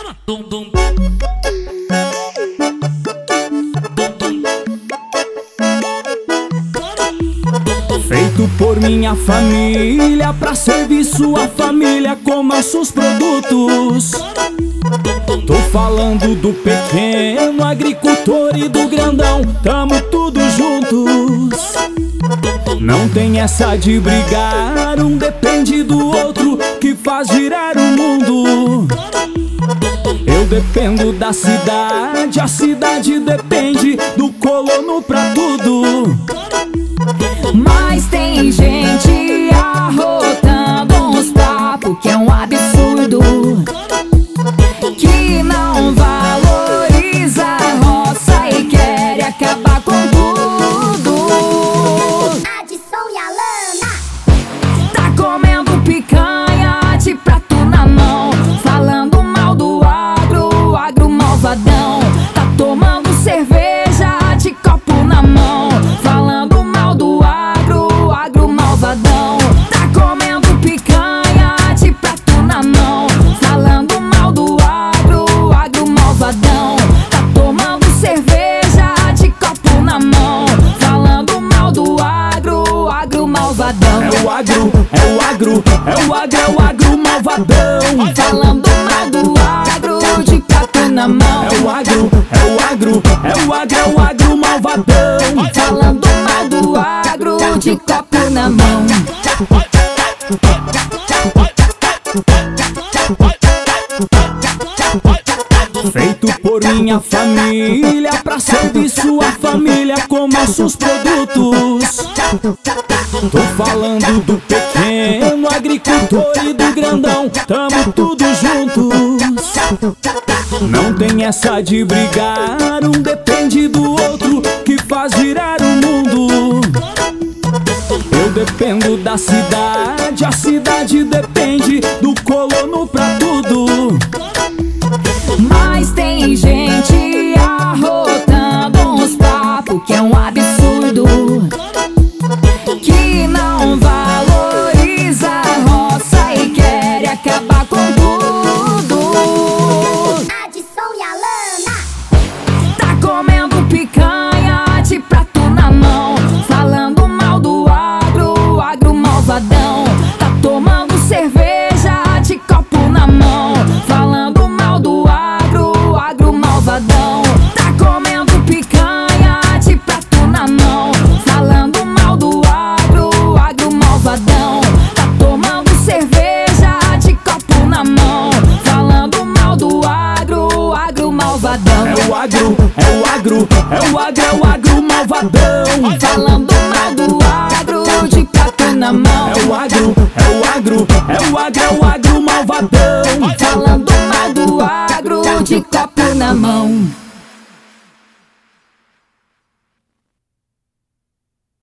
Dum dum. Feito por minha família, pra servir sua família com nossos produtos. Tô falando do pequeno agricultor e do grandão, tamo tudo juntos. Não tem essa de brigar, um depende do outro, que faz girar o mundo. Eu dependo da cidade, a cidade depende do colono pra tudo. Mas tem gente arrotando uns papos que é um absurdo, que não valoriza a roça e quer acabar com tudo. Adson e Alana Tá comendo picanha de prato na mão, falando mal do agro, agro malvadão. Tá tomando cerveja de copo na mão, falando mal do agro, agro malvadão. Tá comendo picanha de prato na mão, falando mal do agro, agro malvadão. Tá tomando cerveja de copo na mão, falando mal do agro, agro malvadão. É o agro, é o agro, é o agro, é o agro malvadão. Falando mal do agro de prato na mão. É o agro, é o agro, é o agro, é o agro malvadão. Falando mal do agro de copo na mão. Feito por minha família, pra servir sua família com nossos produtos. Tô falando do pequeno agricultor e do grandão, tamo tudo juntos. Não tem essa de brigar, um depende do outro, que faz girar o mundo. Eu dependo da cidade, a cidade depende do colono pra tudo. Mas tem gente arrotando uns papos que é um absurdo, que não valoriza a roça e quer acabar com tudo. Adson e Alana Tá comendo picanha de prato na mão, falando mal do agro, agro malvadão. Tá tomando cerveja de copo na mão, falando mal do agro, agro malvadão. Tá comendo picanha de prato na mão, falando mal do agro, agro malvadão. Tá tomando cerveja de copo na mão, falando mal do agro, agro malvadão. É o agro, é o agro, é o agro, é o agro malvadão. Falando mal do agro de prato na mão. É o agro, é o agro, é o agro, é o agro malvadão. Falando mal do agro de copo na mão.